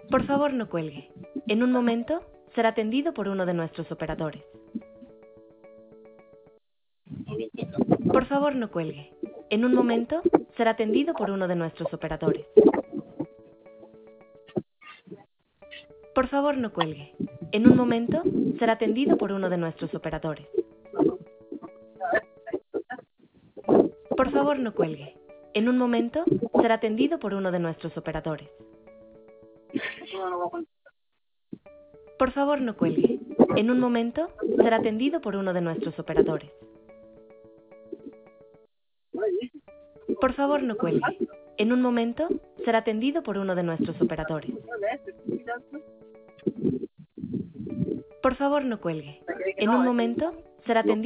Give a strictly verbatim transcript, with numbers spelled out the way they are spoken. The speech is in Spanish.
Por favor, no cuelgue. En un momento, será atendido por uno de nuestros operadores. Por favor, no cuelgue. En un momento, será atendido por uno de nuestros operadores. Por favor, no cuelgue. En un momento, será atendido por uno de nuestros operadores. Por favor, no cuelgue. En un momento, será atendido por uno de nuestros operadores. Por favor, no cuelgue. En un momento, será atendido por uno de nuestros operadores. Por favor, no cuelgue. En un momento, será atendido por uno de nuestros operadores. Por favor, no cuelgue. En un momento, será atendido